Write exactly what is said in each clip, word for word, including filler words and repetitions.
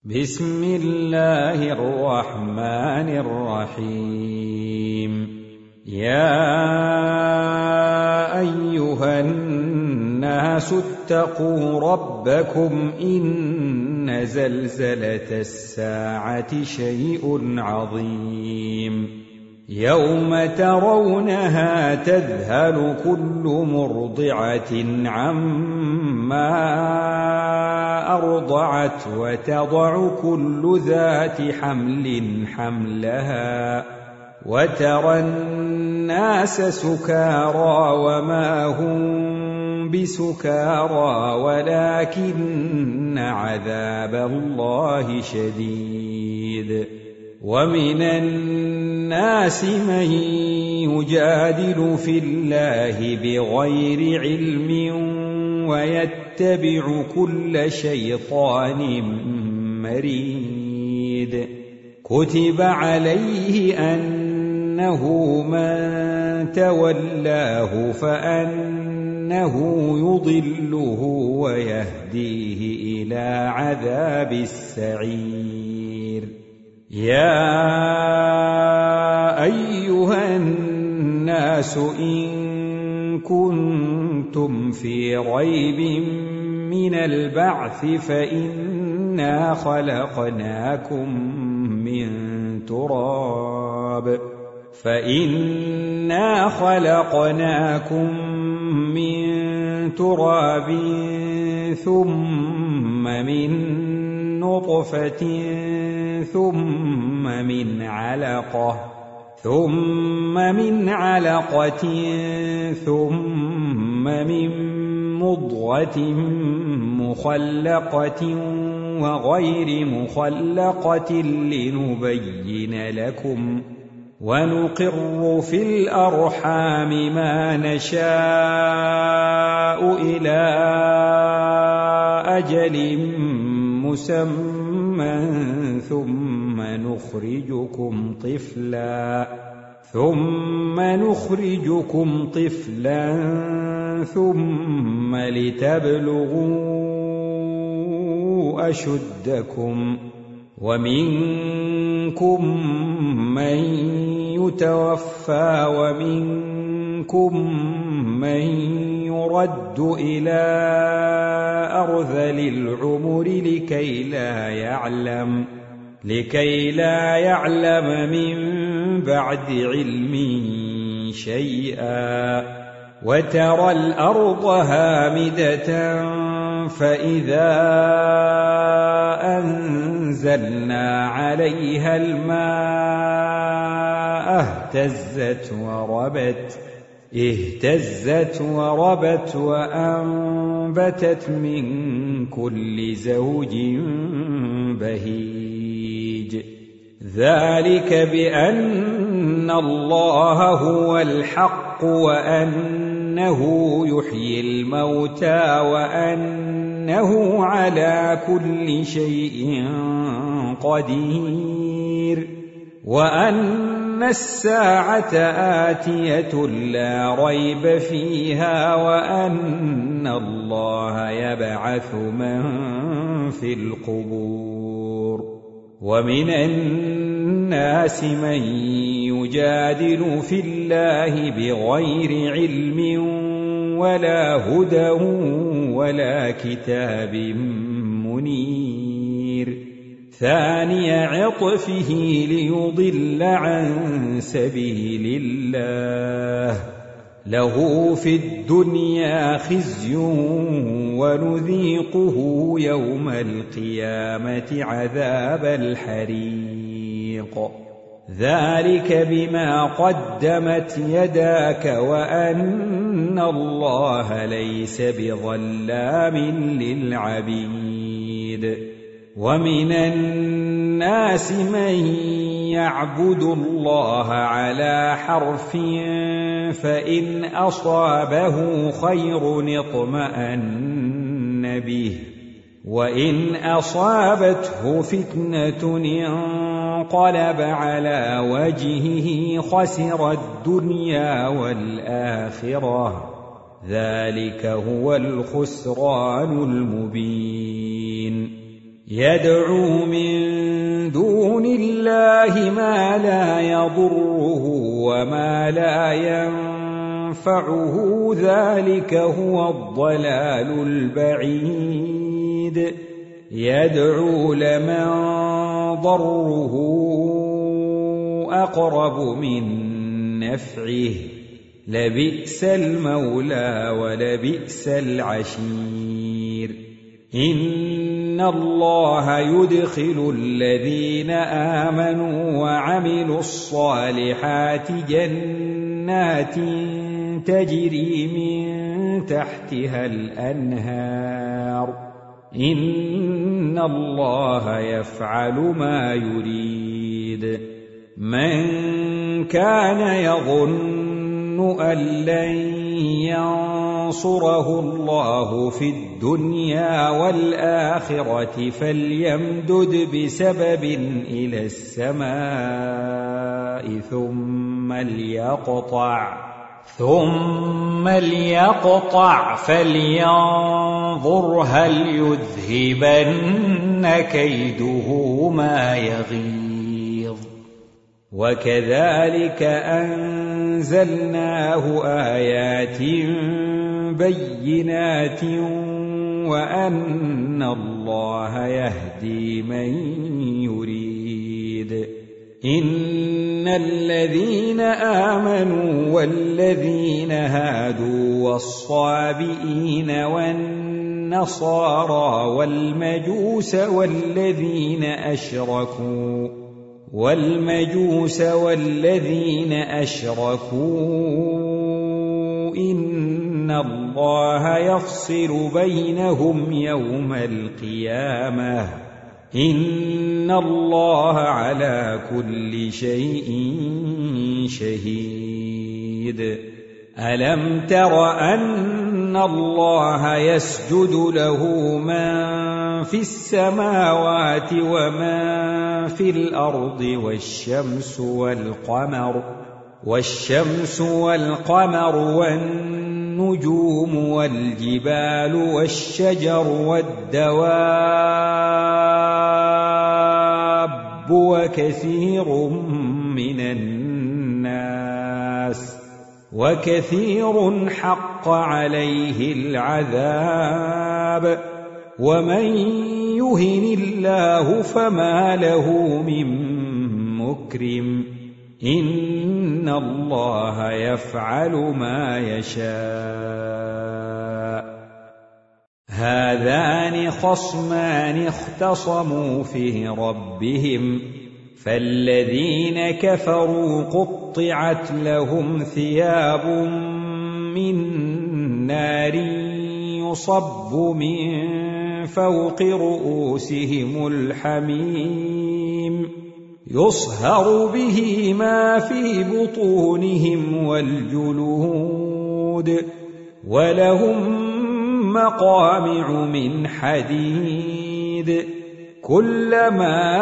بسم الله الرحمن الرحيم. يا أيها الناس اتقوا ربكم إن زلزلة الساعة شيء عظيم يوم ترونها تذهل كل مرضعة عما أرضعت وتضع كل ذات حمل حملها وترى الناس سكارى وما هم بسكارى ولكن عذاب الله شديد. ومن الناس من يجادل في الله بغير علم ويتبع كل شيطان مريد. كتب عليه أنه من تولاه فأنه يضله ويهديه إلى عذاب السعير. يا أيها الناس إن كنتم في ريب من البعث فإنا خلقناكم من تراب فإنا خلقناكم من تراب ثم من نطفة ثم من علقة ثم من علقة ثم من مضغة مخلقة وغير مخلقة لنبين لكم ونقر في الأرحام ما نشاء إلى أجل مسمى ثم نخرجكم طفلا ثم نخرجكم طفلا ثم لتبلغوا أشدكم ومنكم من يتوفى ومنكم من يرد إلى أرذل العمر لكي لا يعلم لكي لا يعلم من بعد علم شيئا. وترى الأرض هامدة فإذا أنزلنا عليها الماء اهتزت وربت اهتزت وربت وأنبتت من كل زوج بهيج. ذلك بأن الله هو الحق وأنه يحيي الموتى وأنه على كل شيء قدير وأن الساعة آتية لا ريب فيها وأن الله يبعث من في القبور. ومن الناس من يجادل في الله بغير علم ولا هدى ولا كتاب منير. ثاني عطفه ليضل عن سبيل الله له في الدنيا خزي ونذيقه يوم القيامة عذاب الحريق. ذلك بما قدمت يداك وأن الله ليس بظلام للعبيد. ومن الناس من يعبد الله على حرف فإن أصابه خير اطمأن به وإن أصابته فتنة انقلب على وجهه خسر الدنيا والآخرة ذلك هو الخسران المبين. يدعو من دون الله ما لا يضره وما لا ينفعه ذلك هو الضلال البعيد يدعو لمن ضره أقرب من نفعه لبئس المولى ولبئس العشير إن الله يدخل الذين آمنوا وعملوا الصالحات جنات تجري من تحتها الأنهار إن الله يفعل ما يريد من كان يظن أن لن ينصره الله في الدنيا والآخرة فليمدد بسبب إلى السماء ثم ليقطع ثم ليقطع فلينظر هل يذهبن كيده ما يغيظ وكذلك أنزلناه آيات بينات وأن الله يهدي من يريد إن الذين آمنوا والذين هادوا والصابئين والنصارى والمجوس والذين أشركوا والمجوس والذين أشركوا إن الله يفصل بينهم يوم القيامة إن الله على كل شيء شهيد ألم تر أن الله يسجد له من في السماوات ومن في الأرض والشمس والقمر والشمس والقمر والنجوم والجبال والشجر والدواب وكثير من الناس وكثير حق عليه العذاب ومن يهن الله فما له من مكرم إن الله يفعل ما يشاء هذان خصمان اختصموا في ربهم فالذين كفروا قطعت لهم ثياب من نار يصب من فوق رؤوسهم الحميم يصهر به ما في بطونهم والجلود ولهم مقامع من حديد كلما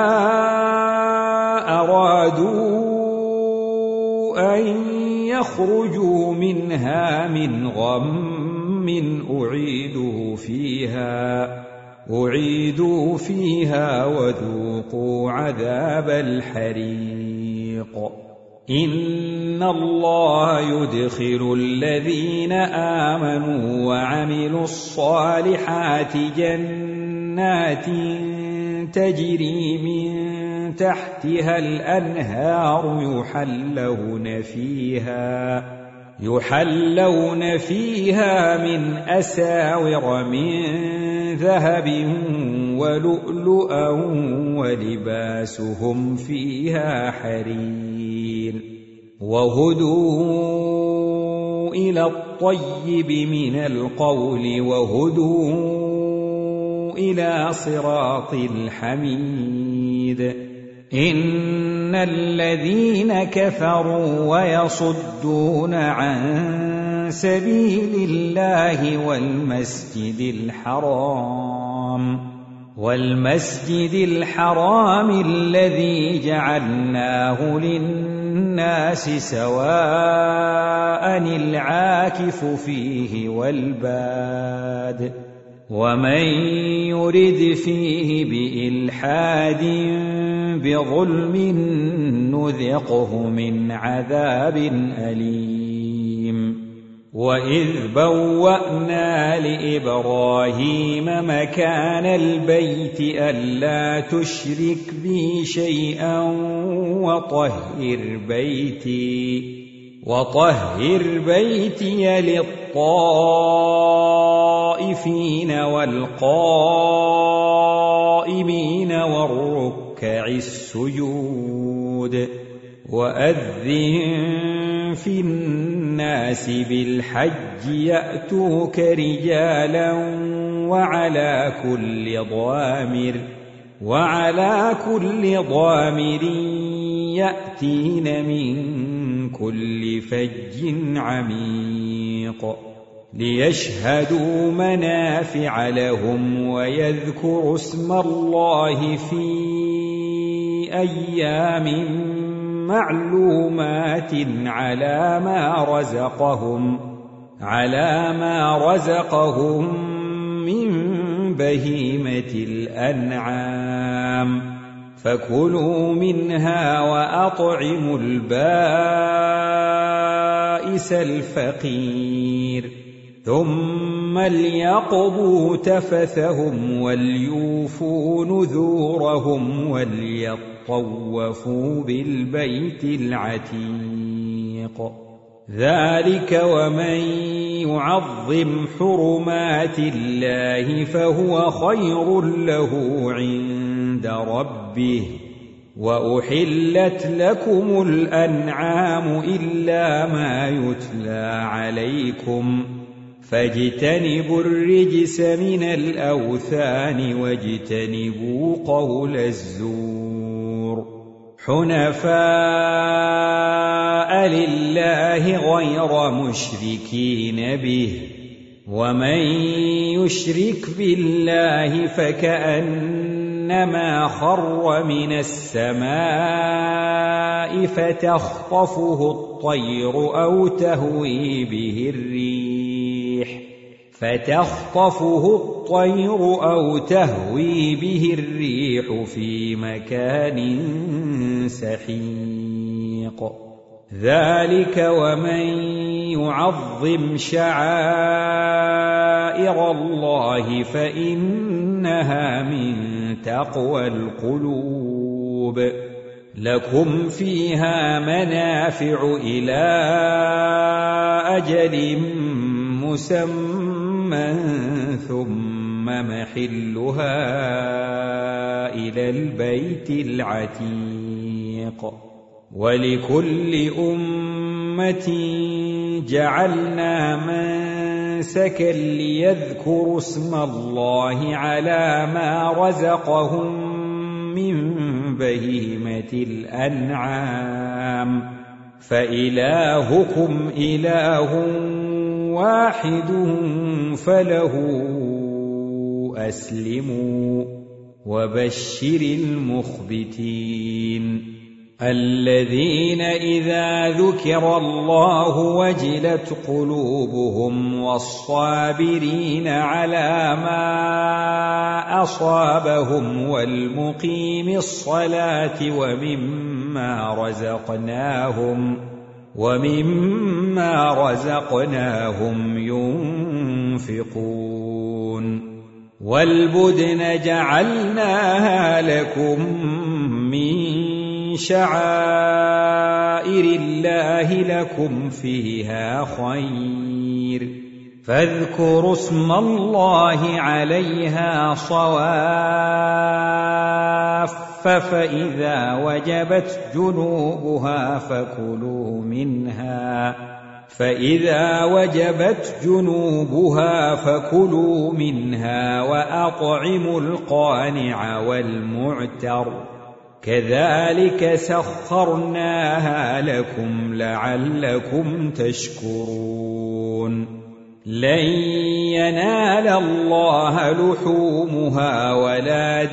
أرادوا أن يخرجوا منها من غم أعيدوا فيها أعيدوا فيها وذوقوا عذاب الحريق إن الله يدخل الذين آمنوا وعملوا الصالحات جنات تجري من تحتها الأنهار يحلون فيها يحلون فيها من أساور من ذهب ولؤلؤا ولباسهم فيها حرير وهدوا إلى الطيب من القول وهدوا إلى صراط الحميد إن الذين كفروا ويصدون عن سبيل الله والمسجد الحرام والمسجد الحرام الذي جعلناه للناس سواء العاكف فيه والباد ومن يرد فيه بإلحاد بظلم نذقه من عذاب أليم وإذ بوأنا لإبراهيم مكان البيت ألا تشرك بي شيئا وطهر بيتي وطهر بيتي للطائفين والقائمين والركع السجود وأذن في الناس بالحج يأتوك رجالا وعلى كل ضامر وعلى كل ضامر يأتين من كل فج عميق ليشهدوا منافع لهم ويذكروا اسم الله في أيام معلومات على ما رزقهم على ما رزقهم من بهيمة الأنعام فكلوا منها وأطعموا البائس الفقير ثم ليقضوا تفثهم وليوفوا نذورهم وليطوفوا بالبيت العتيق ذلك ومن يعظم حرمات الله فهو خير له عند ربه وأحلت لكم الأنعام إلا ما يتلى عليكم فاجتنبوا الرجس من الأوثان واجتنبوا قول الزور حنفاء لله غير مشركين به ومن يشرك بالله فكأنما خر من السماء فتخطفه الطير أو تهوي به الريح فتخطفه الطير أو تهوي به الريح في مكان سحيق ذلك ومن يعظم شعائر الله فإنها من تقوى القلوب لكم فيها منافع إلى أجل مسمى ثم محلها إلى البيت العتيق ولكل أمة جعلنا منسكا ليذكروا اسم الله على ما رزقهم من بهيمة الأنعام فإلهكم إله واحد فله أسلموا وبشر المخبتين الذين إذا ذكر الله وجلت قلوبهم والصابرين على ما أصابهم والمقيم الصلاة ومما رزقناهم ومما رزقناهم ينفقون والبدن جعلناها لكم من شعائر الله لكم فيها خير فاذكروا اسم الله عليها صواف فإذا وجبت جنوبها فكلوا منها فإذا وجبت جنوبها فكلوا منها وأطعموا القانع والمعتر كذلك سخرناها لكم لعلكم تشكرون لن ينال الله لحومها ولا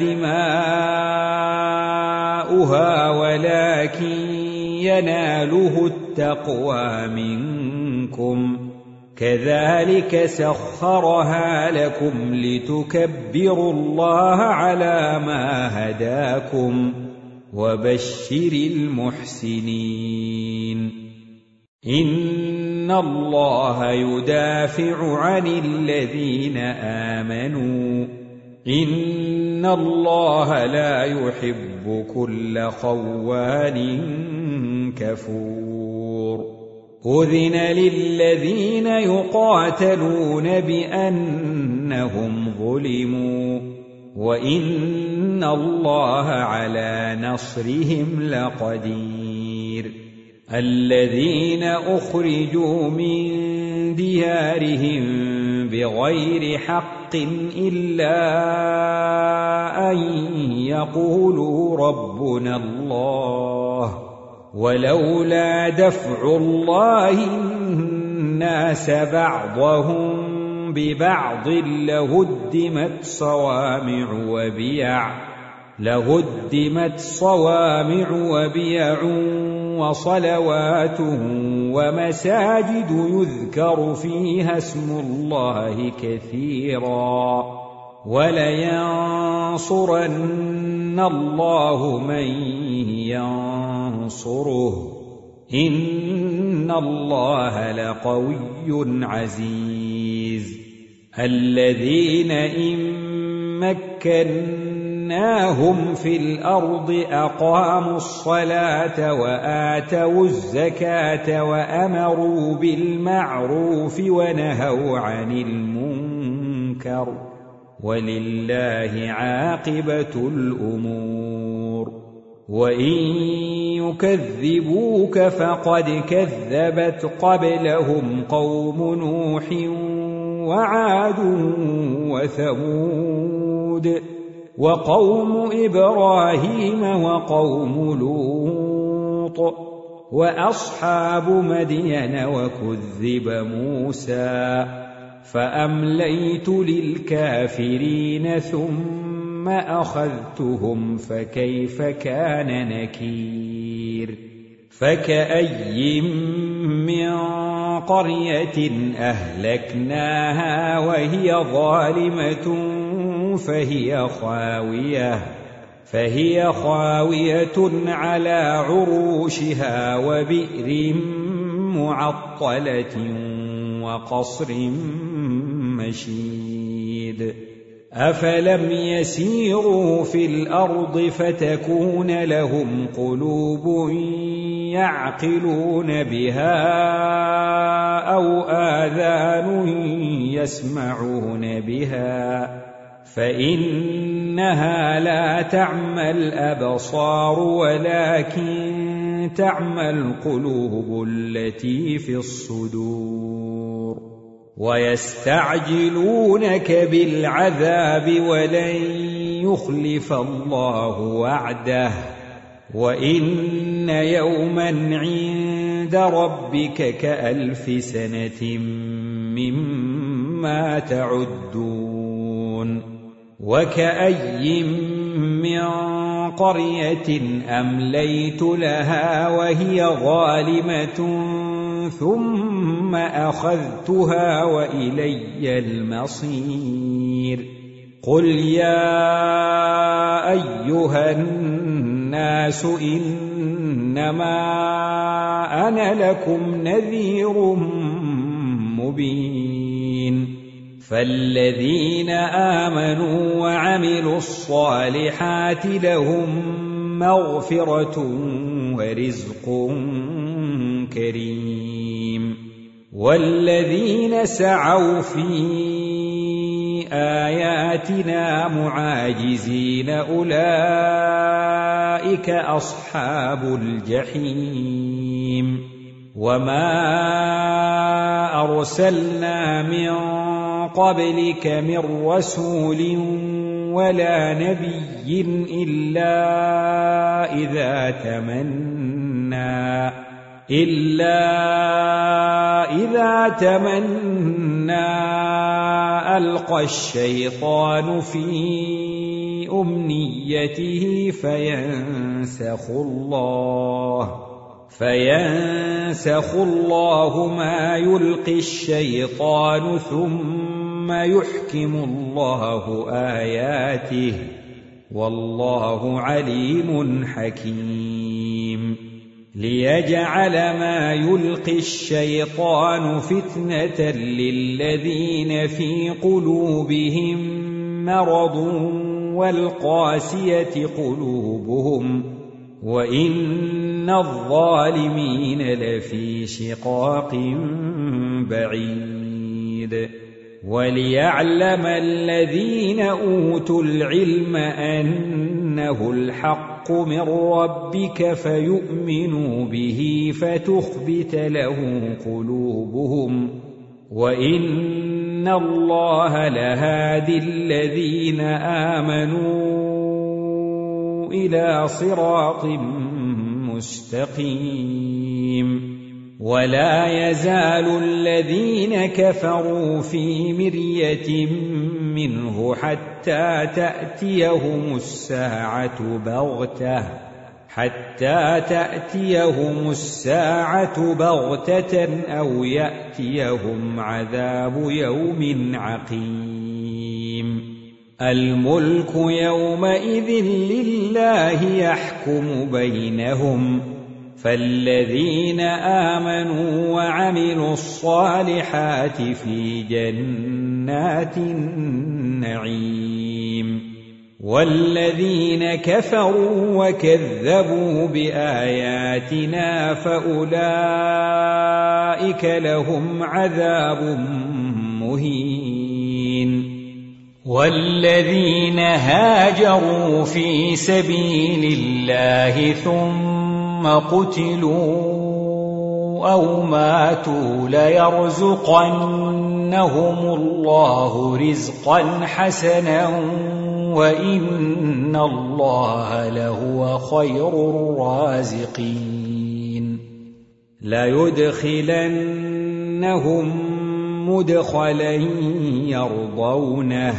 دماؤها ولكن يناله التقوى منكم كذلك سخرها لكم لتكبروا الله على ما هداكم وبشر المحسنين إن الله يدافع عن الذين آمنوا إن الله لا يحب كل خوان كفور أذن للذين يقاتلون بأنهم ظلموا وإن الله على نصرهم لقدير الذين أخرجوا من ديارهم بغير حق إلا أن يقولوا ربنا الله ولولا دفع الله الناس بعضهم ببعض لهدمت صوامع وبيع لهدمت صوامع وبيع وصلوات ومساجد يذكر فيها اسم الله كثيرا ولينصرن الله من ينصره إن الله لقوي عزيز الذين إن مكناهم في الأرض أقاموا الصلاة وآتوا الزكاة وأمروا بالمعروف ونهوا عن المنكر ولله عاقبة الأمور وإن يكذبوك فقد كذبت قبلهم قوم نوح وعاد وثمود وقوم إبراهيم وقوم لوط وأصحاب مدين وكذب موسى فأمليت للكافرين ثم أخذتهم فكيف كان نكير فكأي من قرية أهلكناها وهي ظالمة فهي خاوية فهي خاوية على عروشها وبئر معطلة وقصر مشيد أفلم يسيروا في الأرض فتكون لهم قلوب يعقلون بها أو آذان يسمعون بها فإنها لا تعمى الأبصار ولكن تعمى القلوب التي في الصدور ويستعجلونك بالعذاب ولن يخلف الله وعده وإن يوما عند ربك كألف سنة مما تعدون وكأي من قرية أمليت لها وهي ظالمة ثم أخذتها وإلي المصير قل يا أيها الناس إنما أنا لكم نذير مبين فالذين آمنوا وعملوا الصالحات لهم مغفرة ورزق كريم والذين سعوا في آياتنا معاجزين أولئك أصحاب الجحيم وما أرسلنا من قبلك من رسول ولا نبي إلا إذا تمنى إلا إذا تمنى ألقى الشيطان في أمنيته فينسخ الله فينسخ الله ما يلقي الشيطان ثم يحكم الله آياته والله عليم حكيم ليجعل ما يلقي الشيطان فتنة للذين في قلوبهم مرض والقاسية قلوبهم وإن الظالمين لفي شقاق بعيد وليعلم الذين أوتوا العلم أنه الحق من ربك فيؤمنوا به فتخبت له قلوبهم وإن الله لهادي الذين آمنوا إلى صراط مستقيم ولا يزال الذين كفروا في مرية منه حتى تأتيهم الساعة بغتة حتى تأتيهم الساعة بغتة أو يأتيهم عذاب يوم عقيم الملك يومئذ لله يحكم بينهم فالذين آمنوا وعملوا الصالحات في جنات النعيم والذين كفروا وكذبوا بآياتنا فأولئك لهم عذاب مهين والذين هاجروا في سبيل الله ثم ثم قتلوا أو ماتوا ليرزقنهم الله رزقا حسنا وإن الله لهو خير الرازقين ليدخلنهم مدخلا يرضونه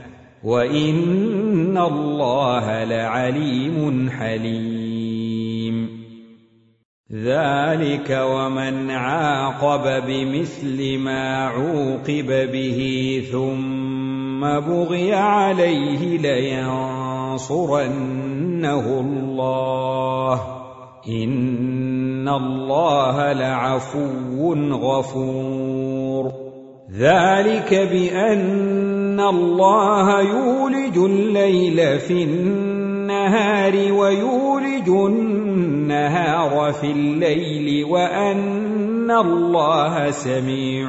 وإن الله لعليم حليم ذلك ومن عاقب بمثل ما عوقب به ثم بغي عليه لينصرنه الله إن الله لعفو غفور ذلك بأن الله يولج الليل في النهار ويولج النهار في الليل وأن الله سميع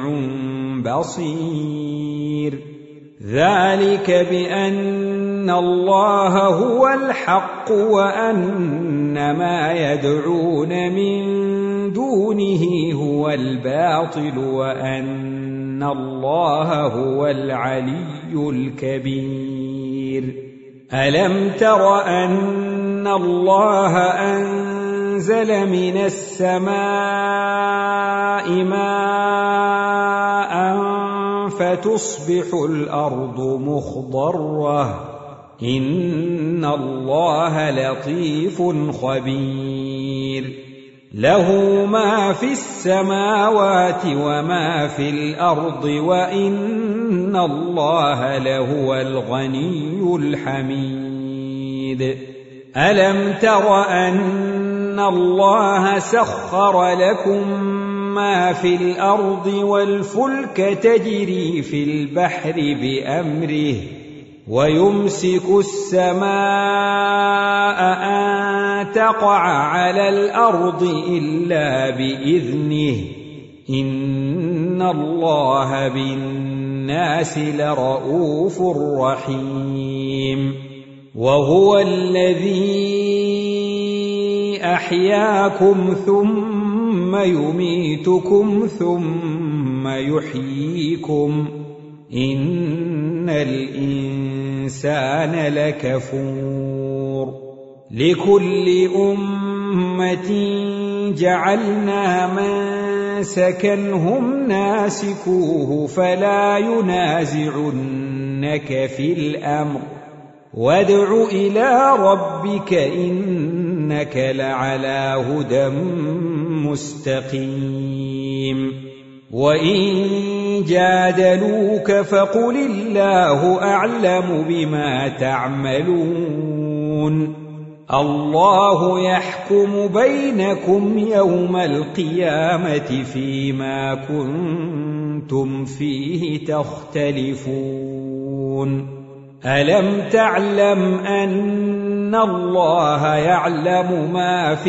بصير ذلك بأن الله هو الحق وأن ما يدعون من دونه هو الباطل وأن الله هو العلي الكبير ألم تر أن الله أنزل من السماء ماء فتصبح الأرض مخضرة إن الله لطيف خبير له ما في السماوات وما في الأرض وإن الله لهو الغني الحميد ألم تر أن الله سخر لكم ما في الأرض والفلك تجري في البحر بأمره ويمسك السماء أن تقع على الأرض إلا بإذنه إن الله بالناس لرؤوف رحيم وهو الذي أحياكم ثم يميتكم ثم يحييكم إن الإنسان لكفور لكل أمة جعلنا منسكا هم ناسكوه فلا ينازعنك في الأمر وادع إلى ربك إن إنك لعلى هدى مستقيم وإن جادلوك فقل الله أعلم بما تعملون الله يحكم بينكم يوم القيامة فيما كنتم فيه تختلفون ألم تعلم أن الله يعلم ما في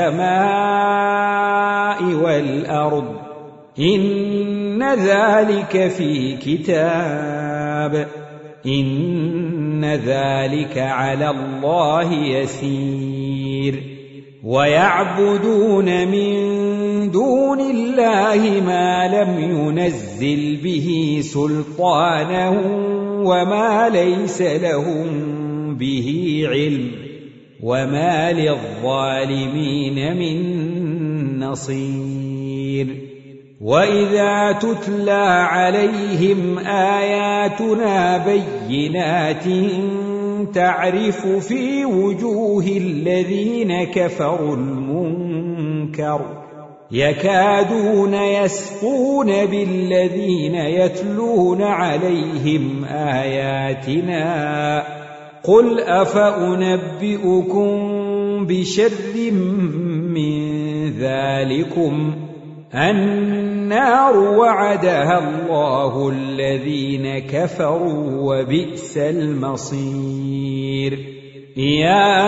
السماء والأرض إن ذلك في كتاب إن ذلك على الله يسير ويعبدون من دون الله ما لم ينزل به سلطانا وما ليس لهم به علم وما للظالمين من نصير وإذا تتلى عليهم آياتنا بينات تعرف في وجوه الذين كفروا المنكر يكادون يسقون بالذين يتلون عليهم آياتنا قل أفأنبئكم بشر من ذلكم النار وعدها الله الذين كفروا وبئس المصير يا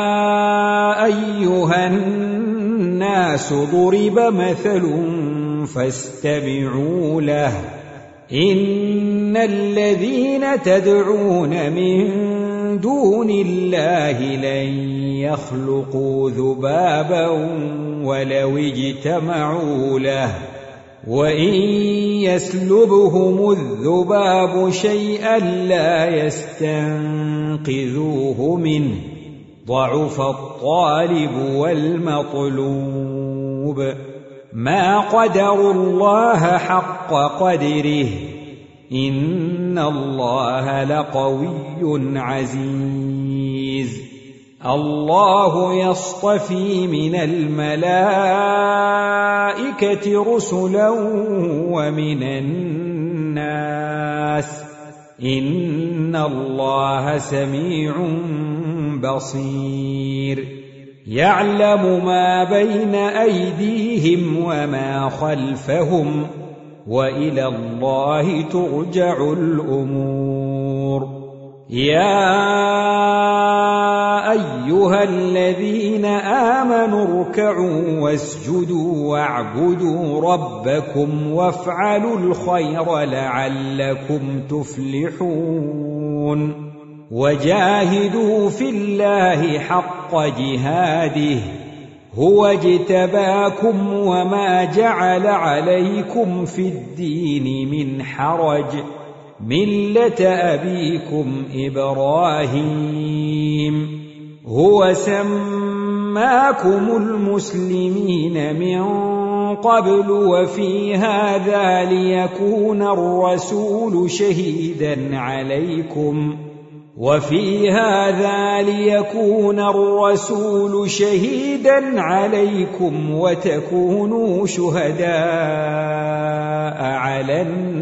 أيها الناس ضرب مثل فاستمعوا له إن الذين تدعون من دون الله لن يخلقوا ذبابا ولو اجتمعوا له وإن يسلبهم الذباب شيئا لا يستنقذوه منه ضعف الطالب والمطلوب ما قدروا الله حق قدره إن الله لقوي عزيز الله يصطفي من الملائكة رسلا ومن الناس إن الله سميع بصير يعلم ما بين أيديهم وما خلفهم وإلى الله ترجع الأمور يا أيها الذين آمنوا اركعوا واسجدوا واعبدوا ربكم وافعلوا الخير لعلكم تفلحون وجاهدوا في الله حق جهاده هو اجتباكم وما جعل عليكم في الدين من حرج ملة أبيكم إبراهيم هو سماكم المسلمين من قبل وفي هذا ليكون الرسول شهيدا عليكم وفي هذا ليكون الرسول شهيدا عليكم وتكونوا شهداء على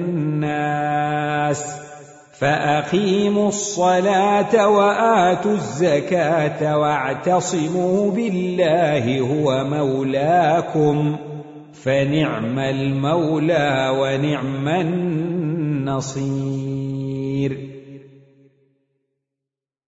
الناس فأقيموا الصلاة وآتوا الزكاة واعتصموا بالله هو مولاكم فنعم المولى ونعم النصير